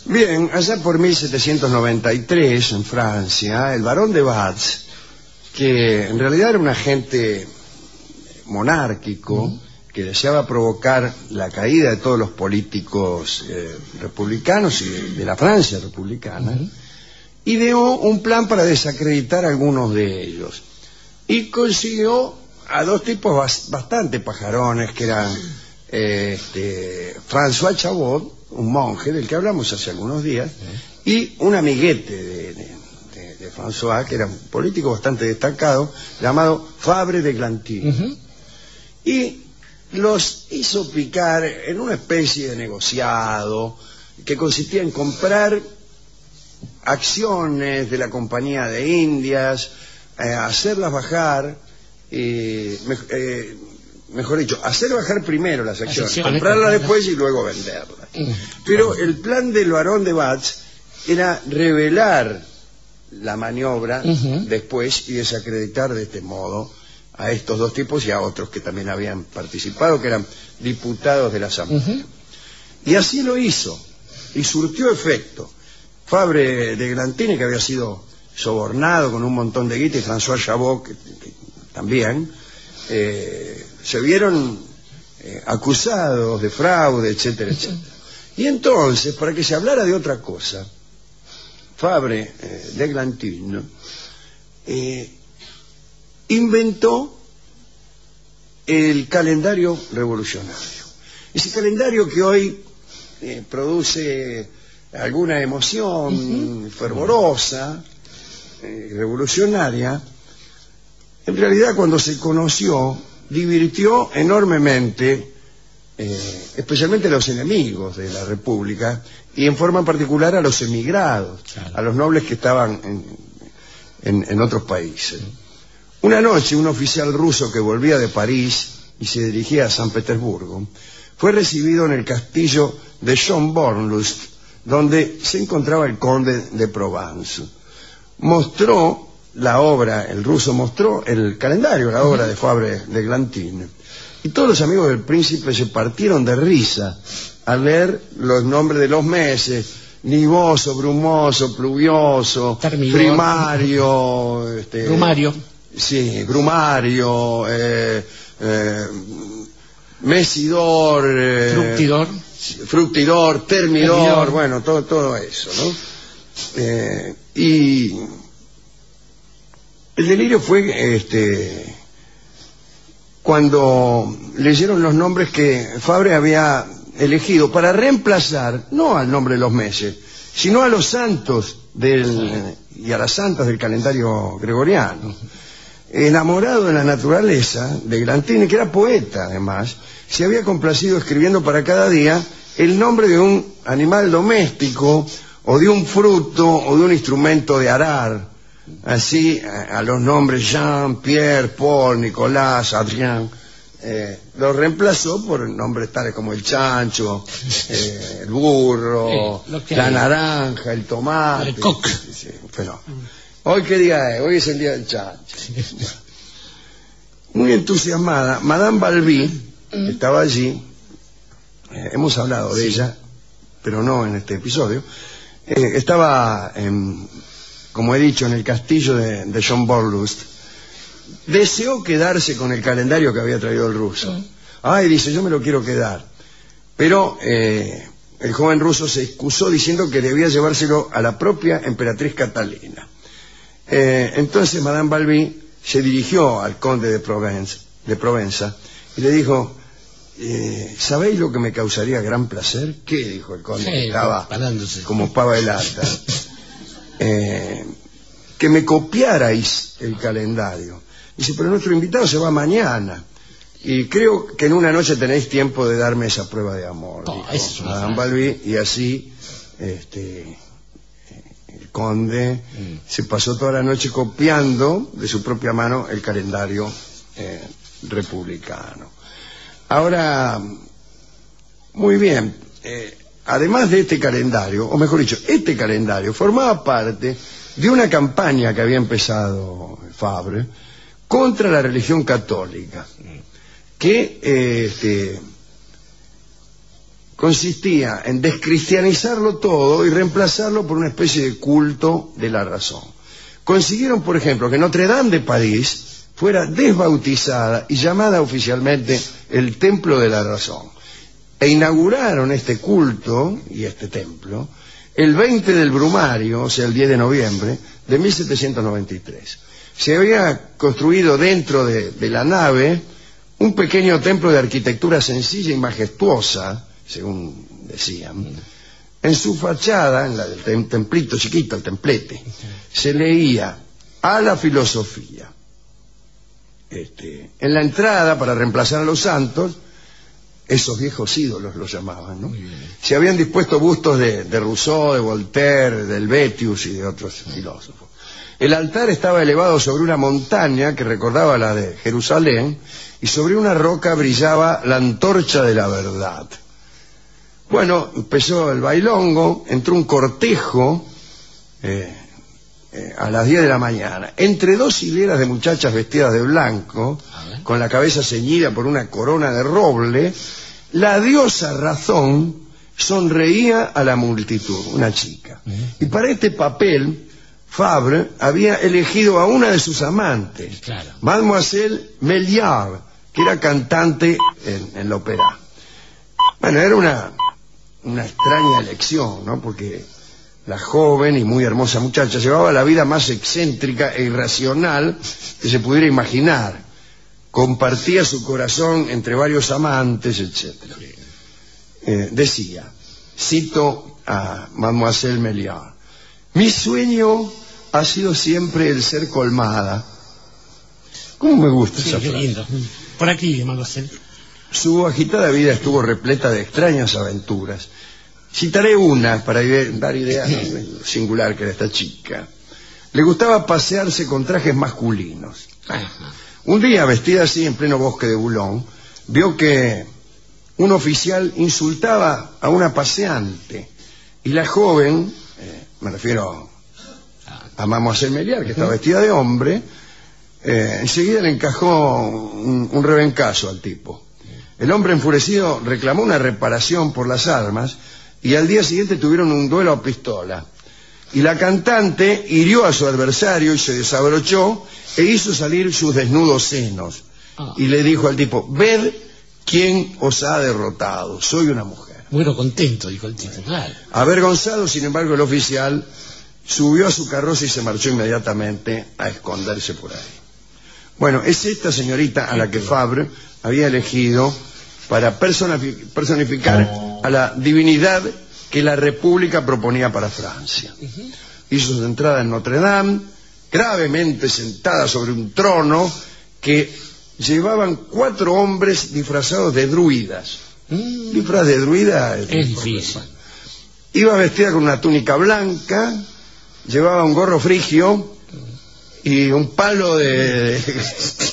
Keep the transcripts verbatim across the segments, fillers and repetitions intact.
Bien, allá por mil setecientos noventa y tres, en Francia, el barón de Batz, que en realidad era un agente monárquico, uh-huh. que deseaba provocar la caída de todos los políticos eh, republicanos y de, de la Francia republicana, uh-huh. ideó un plan para desacreditar a algunos de ellos. Y consiguió a dos tipos bas bastante pajarones, que eran eh, este, François Chabot, un monje del que hablamos hace algunos días, uh-huh. y un amiguete de, de, de, de François, que era un político bastante destacado, llamado Fabre de Glantin. Uh-huh. Y los hizo picar en una especie de negociado que consistía en comprar acciones de la Compañía de Indias, eh, hacerlas bajar, eh, me, eh, mejor dicho, hacer bajar primero las acciones, las comprarlas después y luego venderlas. Pero el plan del barón de Batz era revelar la maniobra uh-huh. después y desacreditar de este modo a estos dos tipos y a otros que también habían participado, que eran diputados de la Asamblea. Uh-huh. Y así lo hizo, y surtió efecto. Fabre de Glantin, que había sido sobornado con un montón de guita, y François Chabot, que, que también, eh, se vieron eh, acusados de fraude, etcétera, etcétera. Y entonces, para que se hablara de otra cosa, Fabre eh, de Glantin eh, inventó el calendario revolucionario. Ese calendario que hoy eh, produce alguna emoción uh-huh. fervorosa, eh, revolucionaria, en realidad cuando se conoció divirtió enormemente, eh, especialmente a los enemigos de la República y en forma particular a los emigrados, claro. a los nobles que estaban en, en, en otros países. Una noche, un oficial ruso que volvía de París y se dirigía a San Petersburgo fue recibido en el castillo de Schönbornlust, donde se encontraba el conde de Provence. Mostró la obra, el ruso mostró el calendario, la obra de Fabre de Glantin, y todos los amigos del príncipe se partieron de risa al leer los nombres de los meses: nivoso, brumoso, pluvioso, Termidor. primario, este, brumario. Sí, brumario, eh, eh, mesidor, eh, fructidor, fructidor, termidor, termidor, bueno, todo, todo eso, ¿no? Eh, y el delirio fue este cuando leyeron los nombres que Fabre había elegido para reemplazar no al nombre de los meses, sino a los santos del, y a las santas del calendario gregoriano. Enamorado de la naturaleza, de Glantin, que era poeta además, se había complacido escribiendo para cada día el nombre de un animal doméstico, o de un fruto, o de un instrumento de arar. Así, a, a los nombres Jean, Pierre, Paul, Nicolás, Adrien, eh, los reemplazó por nombres tales como el chancho, eh, el burro, eh, la hay. naranja, el tomate. El coq. Sí, sí, pero, ¿hoy qué día es? Hoy es el día del chancho. Muy entusiasmada, Madame Balbi, que estaba allí, eh, hemos hablado de sí. ella, pero no en este episodio, eh, estaba, en, como he dicho, en el castillo de, de Schönbornlust. Deseó quedarse con el calendario que había traído el ruso. Sí. Ay, dice, yo me lo quiero quedar. Pero eh, el joven ruso se excusó diciendo que debía llevárselo a la propia emperatriz Catalina. Eh, entonces Madame Balbi se dirigió al conde de Provence, de Provenza, y le dijo: eh, ¿sabéis lo que me causaría gran placer? ¿Qué? Dijo el conde, sí, que estaba parándose como pava de lata. Eh, que me copiarais el calendario. Dice, pero nuestro invitado se va mañana y creo que en una noche tenéis tiempo de darme esa prueba de amor. No, dijo Madame Balbi, y así este el conde mm. se pasó toda la noche copiando de su propia mano el calendario eh, republicano. Ahora, muy bien, eh, además de este calendario, o mejor dicho, este calendario formaba parte de una campaña que había empezado Fabre contra la religión católica, que eh, este, consistía en descristianizarlo todo y reemplazarlo por una especie de culto de la razón. Consiguieron, por ejemplo, que Notre Dame de París fuera desbautizada y llamada oficialmente el Templo de la Razón. E inauguraron este culto y este templo el veinte del Brumario, o sea, el diez de noviembre de mil setecientos noventa y tres. Se había construido dentro de, de la nave un pequeño templo de arquitectura sencilla y majestuosa, según decían. En su fachada, en la del tem templito chiquito, el templete, se leía a la filosofía. Este, en la entrada, para reemplazar a los santos, esos viejos ídolos los llamaban, ¿no? Se habían dispuesto bustos de, de Rousseau, de Voltaire, de Helvétius y de otros filósofos. El altar estaba elevado sobre una montaña que recordaba la de Jerusalén, y sobre una roca brillaba la antorcha de la verdad. Bueno, empezó el bailongo, entró un cortejo eh, eh, a las diez de la mañana, entre dos hileras de muchachas vestidas de blanco, con la cabeza ceñida por una corona de roble. La diosa Razón sonreía a la multitud, una chica. Y para este papel, Fabre había elegido a una de sus amantes, claro, Mademoiselle Méliard, que era cantante en, en la ópera. Bueno, era una, una extraña elección, ¿no? Porque la joven y muy hermosa muchacha llevaba la vida más excéntrica e irracional que se pudiera imaginar. Compartía su corazón entre varios amantes, etcétera. Eh, decía, cito a Mademoiselle Méliard: mi sueño ha sido siempre el ser colmada. ¿Cómo me gusta sí, esa frase? Lindo. Por aquí, Mademoiselle. Su agitada vida estuvo repleta de extrañas aventuras. Citaré una para dar idea de lo singular que era esta chica. Le gustaba pasearse con trajes masculinos. Ajá. Un día, vestida así en pleno bosque de Boulogne, vio que un oficial insultaba a una paseante, y la joven, eh, me refiero a Mademoiselle Méliard, que estaba vestida de hombre, eh, enseguida le encajó un, un rebencazo al tipo. El hombre enfurecido reclamó una reparación por las armas, y al día siguiente tuvieron un duelo a pistola. Y la cantante hirió a su adversario y se desabrochó e hizo salir sus desnudos senos. Ah. Y le dijo al tipo: ved quién os ha derrotado, soy una mujer. Bueno, contento, dijo el tipo, claro. Avergonzado, sin embargo, el oficial subió a su carroza y se marchó inmediatamente a esconderse por ahí. Bueno, es esta señorita a la que Fabre había elegido para personificar a la divinidad que la República proponía para Francia. Uh-huh. Hizo su entrada en Notre Dame, gravemente sentada sobre un trono que llevaban cuatro hombres disfrazados de druidas. Mm. Disfraz de druida es, es difícil. Iba vestida con una túnica blanca, llevaba un gorro frigio y un palo de... de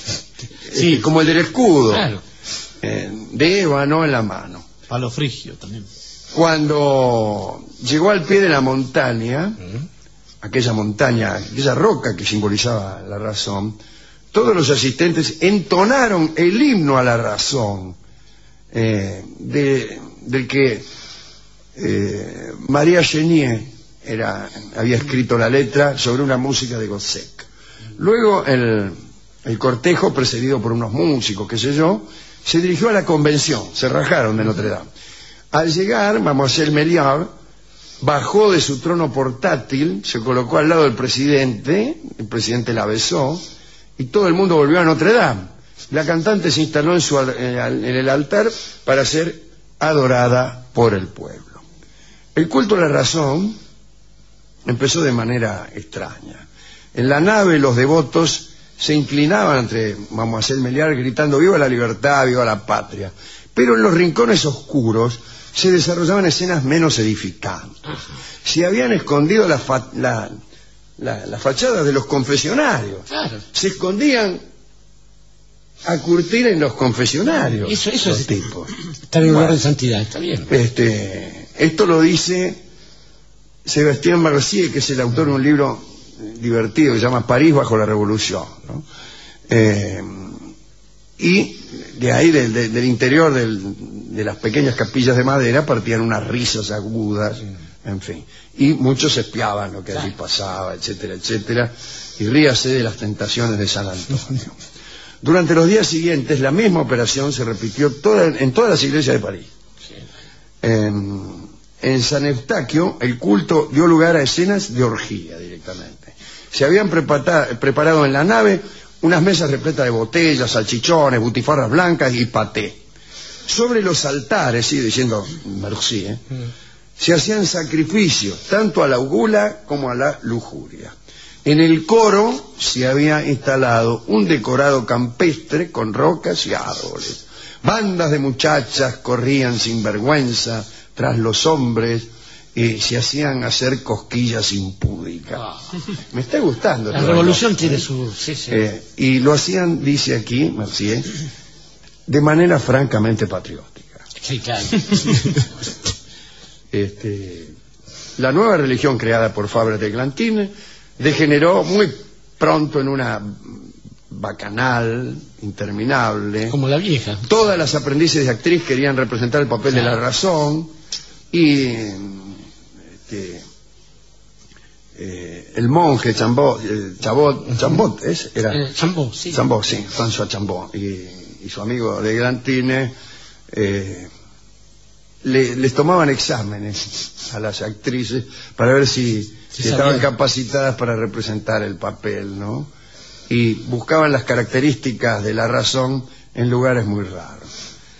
sí, como el del escudo, claro, eh, de ébano en la mano. Palo frigio también. Cuando llegó al pie de la montaña, uh-huh, aquella montaña, aquella roca que simbolizaba la razón, todos los asistentes entonaron el himno a la razón, eh, de, del que eh, María Chenier era, había escrito la letra sobre una música de Gossec. Luego el, el cortejo, precedido por unos músicos, qué sé yo, se dirigió a la convención, se rajaron de Notre Dame. Al llegar, Mademoiselle Méliard bajó de su trono portátil, se colocó al lado del presidente, el presidente la besó, y todo el mundo volvió a Notre Dame. La cantante se instaló en, su, en el altar para ser adorada por el pueblo. El culto a la razón empezó de manera extraña. En la nave los devotos se inclinaban ante Mademoiselle Méliard gritando «¡Viva la libertad, viva la patria!». Pero en los rincones oscuros se desarrollaban escenas menos edificantes. Se habían escondido las fa la, la, la fachadas de los confesionarios. Claro. Se escondían a curtir en los confesionarios. Eso, eso los es tipos. Está en un lugar de santidad, está bien. Este, esto lo dice Sébastien Mercier, que es el autor de un libro divertido que se llama París bajo la Revolución, ¿no? Eh, y de ahí, de, de, del interior del, de las pequeñas capillas de madera, partían unas risas agudas, en fin. Y muchos espiaban lo que allí pasaba, etcétera, etcétera, y ríase de las tentaciones de San Antonio. Durante los días siguientes, la misma operación se repitió toda, en todas las iglesias de París. En, en San Eustaquio, el culto dio lugar a escenas de orgía directamente. Se habían preparado en la nave unas mesas repletas de botellas, salchichones, butifarras blancas y paté. Sobre los altares, sí, diciendo merci, ¿eh? mm. se hacían sacrificios, tanto a la gula como a la lujuria. En el coro se había instalado un decorado campestre con rocas y árboles. Bandas de muchachas corrían sin vergüenza tras los hombres y se hacían hacer cosquillas impúdicas. Oh. Me está gustando. La revolución cosa, tiene ¿eh? su... Sí, sí. Eh, y lo hacían, dice aquí, Mercier, de manera francamente patriótica. Sí, claro. este, la nueva religión creada por Fabre de Glantine degeneró muy pronto en una bacanal interminable. Como la vieja. Todas las aprendices de actriz querían representar el papel claro. de la razón y este, eh, el monje Chambot, eh, Chabot, Chambot ¿es? Era eh, Chambot, sí. Chambot, sí, François Chambot y, y su amigo de Glantine eh, le, les tomaban exámenes a las actrices para ver si, si, si estaban capacitadas para representar el papel, ¿no? Y buscaban las características de la razón en lugares muy raros.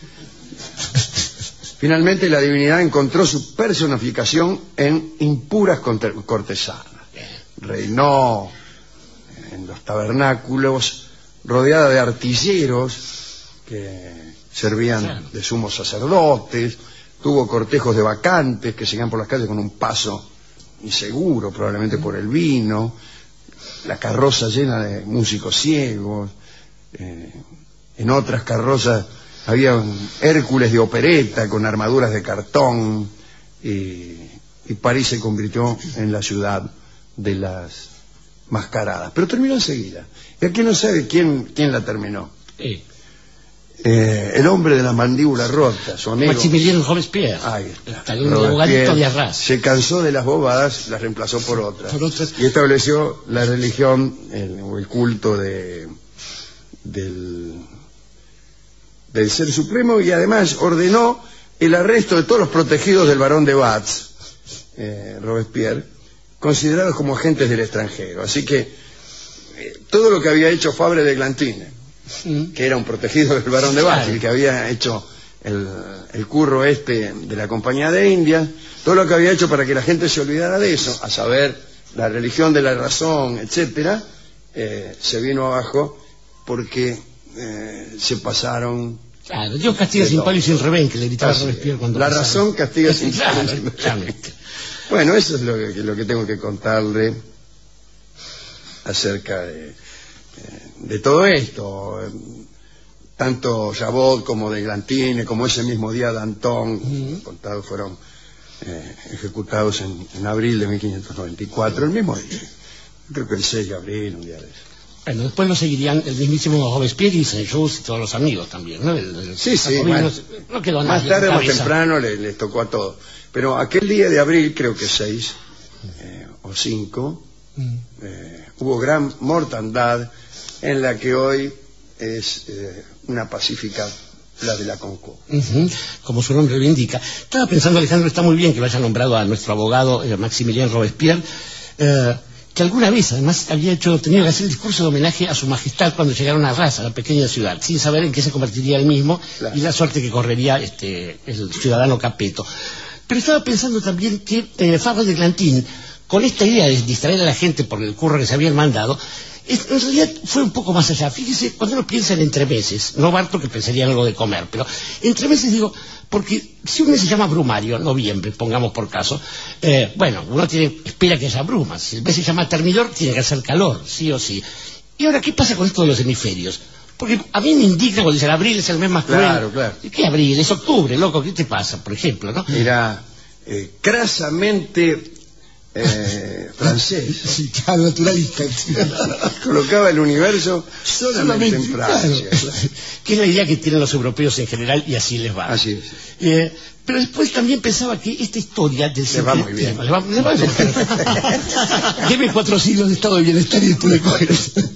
Finalmente la divinidad encontró su personificación en impuras cortesanas. Reinó en los tabernáculos rodeada de artilleros que servían de sumos sacerdotes, tuvo cortejos de bacantes que seguían por las calles con un paso inseguro, probablemente por el vino, la carroza llena de músicos ciegos, eh, en otras carrozas había un Hércules de opereta con armaduras de cartón y, y París se convirtió en la ciudad de las mascaradas. Pero terminó enseguida. Y aquí no sabe quién, quién la terminó. Sí. Eh, el hombre de la mandíbula rota, su amigo Maximilien Robespierre. Ahí está. El abogadito de Arras. Se cansó de las bobadas, las reemplazó por otras. Por otras. Y estableció la religión, el, o el culto de del, del Ser Supremo y además ordenó el arresto de todos los protegidos del barón de Batz, eh, Robespierre, considerados como agentes del extranjero. Así que eh, todo lo que había hecho Fabre de Glantine, que era un protegido del barón de Batz, el que había hecho el, el curro este de la Compañía de Indias, todo lo que había hecho para que la gente se olvidara de eso, a saber, la religión de la razón, etcétera, eh, se vino abajo porque eh, se pasaron... Claro, Dios castiga sin palo y sin revén, que le gritaba a Robespierre cuando... La pasaba. razón castiga sin palo y claro, sin revén. Bueno, eso es lo que, lo que tengo que contarle acerca de... de todo esto, tanto Chabot como de Glantine, como ese mismo día Danton, uh-huh. contados fueron eh, ejecutados en, en abril de mil quinientos noventa y cuatro, el mismo día, creo que el seis de abril, un día de eso. Bueno, después lo seguirían el mismísimo Robespierre y Saint-Just y todos los amigos también, ¿no? El, el, sí, sí, bueno, no, no quedó más tarde o más temprano les, les tocó a todos, pero aquel día de abril, creo que seis eh, o cinco, uh-huh. eh, hubo gran mortandad en la que hoy es eh, una pacífica la de la Concord. Uh-huh. Como su nombre lo indica. Estaba pensando, Alejandro, está muy bien que lo haya nombrado a nuestro abogado eh, Maximilien Robespierre, eh, que alguna vez además había hecho, tenido que hacer el discurso de homenaje a su majestad cuando llegaron a Arras, a la pequeña ciudad, sin saber en qué se convertiría él mismo, claro. Y la suerte que correría este, el ciudadano Capeto. Pero estaba pensando también que eh, Fabre de Glantine, con esta idea de distraer a la gente por el curro que se habían mandado, en realidad fue un poco más allá. Fíjese, cuando uno piensa en entremeses, no Barto que pensaría en algo de comer, pero entremeses digo, porque si un mes se llama brumario, noviembre, pongamos por caso, eh, bueno, uno tiene, espera que haya brumas. Si el mes se llama termidor, tiene que hacer calor, sí o sí. Y ahora, ¿qué pasa con esto de los hemisferios? Porque a mí me indigna cuando dicen abril es el mes más cruel. Claro, claro. ¿Qué abril? Es octubre, loco, ¿qué te pasa, por ejemplo, no? Mira, eh, crasamente... eh, francés. Sí, claro, naturalista. Colocaba el universo solamente, solamente en Francia. Claro, que es la idea que tienen los europeos en general y así les va. Así es. Eh, pero después también pensaba que esta historia del le va muy bien. Le va, le va bien. Deme cuatro siglos de estado de bienestar y después le cogen.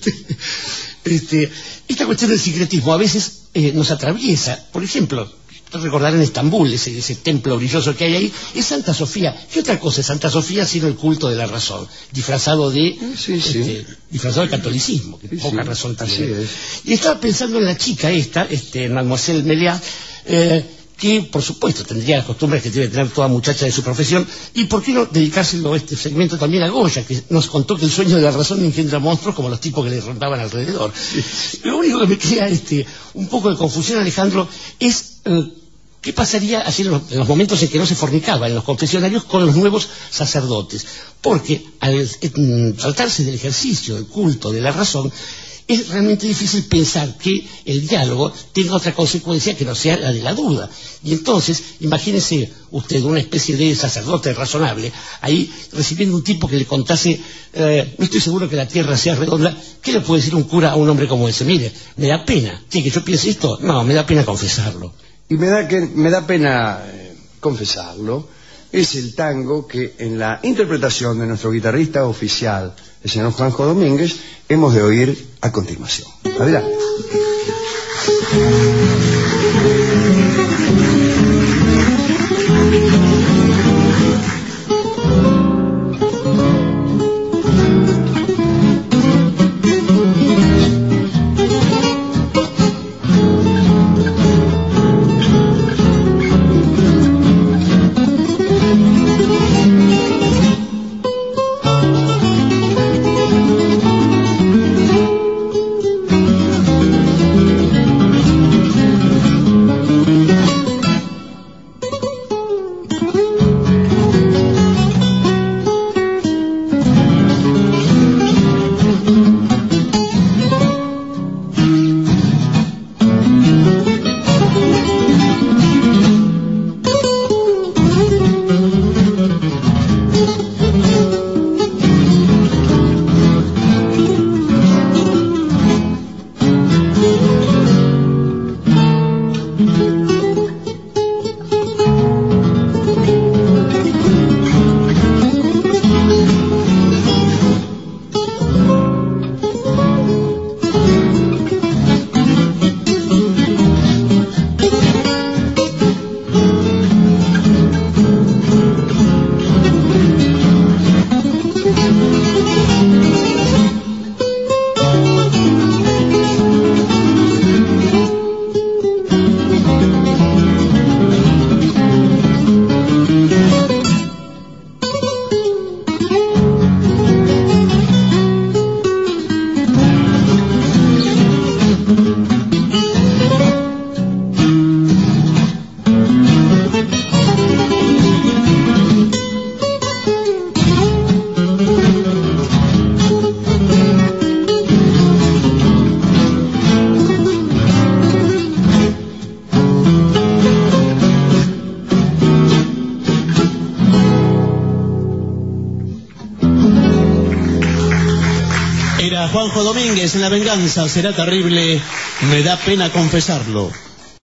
Este, esta cuestión del secretismo a veces eh, nos atraviesa. Por ejemplo, recordar en Estambul, ese, ese templo brilloso que hay ahí, es Santa Sofía. ¿Qué otra cosa es Santa Sofía sino el culto de la razón? Disfrazado de sí, sí. Este, disfrazado de catolicismo, que sí, poca sí. razón tiene. Así es. Y estaba pensando en la chica esta, este, Mademoiselle Méliès, eh, que por supuesto tendría las costumbres que debe tener toda muchacha de su profesión, y por qué no dedicárselo este segmento también a Goya, que nos contó que el sueño de la razón engendra monstruos como los tipos que le rondaban alrededor. Lo único que me crea este, un poco de confusión, Alejandro, es eh, qué pasaría así en los, en los momentos en que no se fornicaba en los confesionarios con los nuevos sacerdotes, porque al eh, tratarse del ejercicio del culto de la razón, es realmente difícil pensar que el diálogo tenga otra consecuencia que no sea la de la duda. Y entonces, imagínese usted una especie de sacerdote razonable, ahí recibiendo un tipo que le contase, eh, no estoy seguro que la tierra sea redonda. ¿Qué le puede decir un cura a un hombre como ese? Mire, me da pena. ¿Quiere que yo piense esto? No, me da pena confesarlo. Y me da, que, me da pena eh, confesarlo, es el tango que en la interpretación de nuestro guitarrista oficial, el señor Juanjo Domínguez, hemos de oír a continuación. Adelante. Juanjo Domínguez en La venganza será terrible, me da pena confesarlo.